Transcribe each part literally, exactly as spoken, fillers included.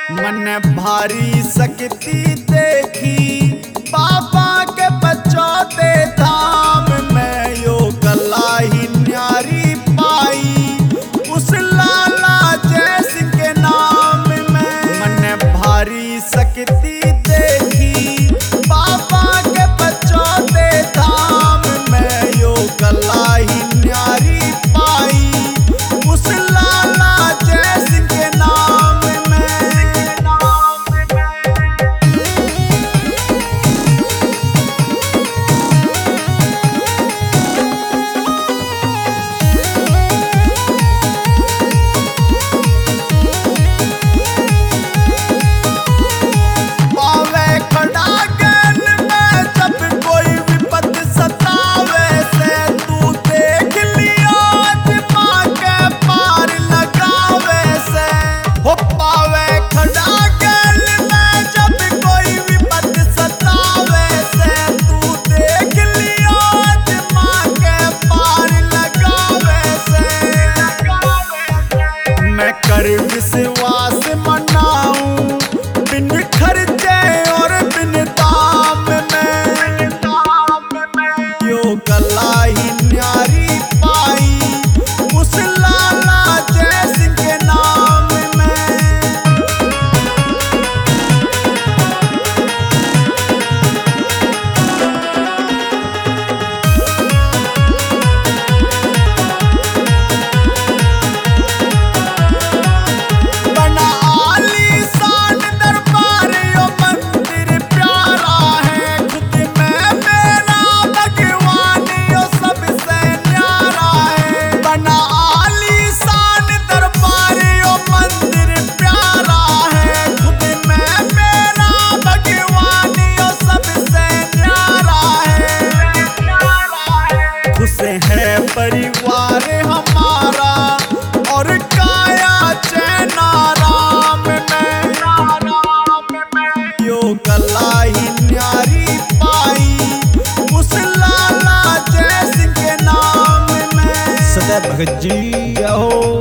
मन भारी शक्ति देखी बाबा के बचौते धाम में, यो कला ही न्यारी पाई उस लाला जय सिंह के नाम में। मन भारी शक्ति देखी बाबा के बचौते धाम में, यो कला ही न्यारी पाई उस लाला जय सिंह के नाम में। पावे खड़ा ज्ञान में जब कोई विपत सतावे से, तू देख लिया आत्मा के पार लगावे से। हो पावे खड़ा ज्ञान में जब कोई विपत सतावे से, तू देख लिया आत्मा के पार लगावे से। मैं कर विश्वास मनाऊं बिन खर्चे और बिन दाम में, यो कला ही न्यारी पाई उस लाला जय सिंह के नाम में। बना आलीशान दरबार यो मंदिर प्यारा है, खुद में मेरा भगवान यो सबसे न्यारा है। बना आलीशान दरबार यो मंदिर प्यारा है, खुद में मेरा भगवान यो सबसे न्यारा है। खुश है परिवार हमारा और काया चैन आराम में, यो कला ही न्यारी पाई उस लाला जय सिंह के नाम में। सदा भगत जी आओ।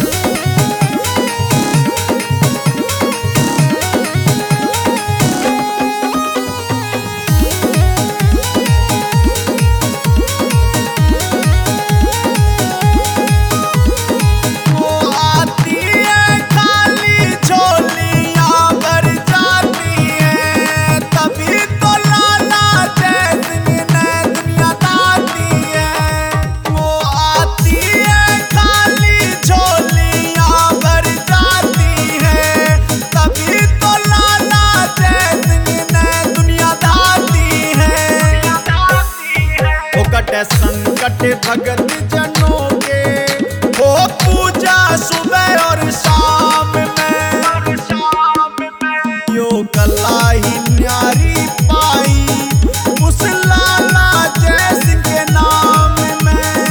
वो आती है खाली झोलियां भर जाती है, तभी तो लाला जय सिंह ने दुनिया दाती है। वो आती है खाली झोलियां भर जाती है, तभी तो लाला जय सिंह ने दुनिया दाती है। वो कटे संकट भगत जनों के, हो पूजा सुबह और शाम में, यो कला ही न्यारी पाई उस लाला जय सिंह के नाम में।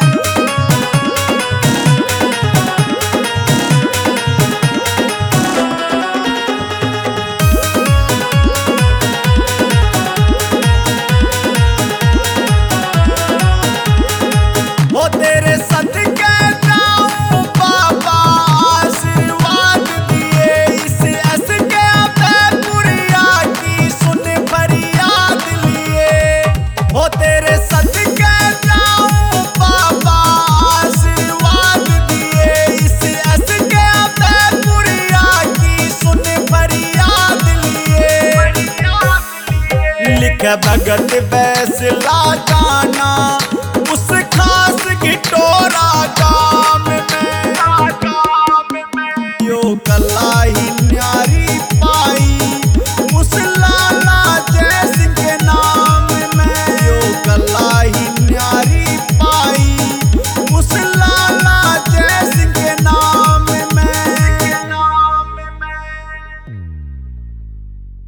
हो तेरे सदके जाऊं बाबा आशीर्वाद दिए, इस ऐस के अबेपुरिया की सुन फरियाद लिए। हो तेरे सदके जाऊं बाबा आशीर्वाद दिए, इस ऐस के अबेपुरिया की सुन फरियाद लिए। लिख भगत फैसला गाना उस खास घिटोरा का।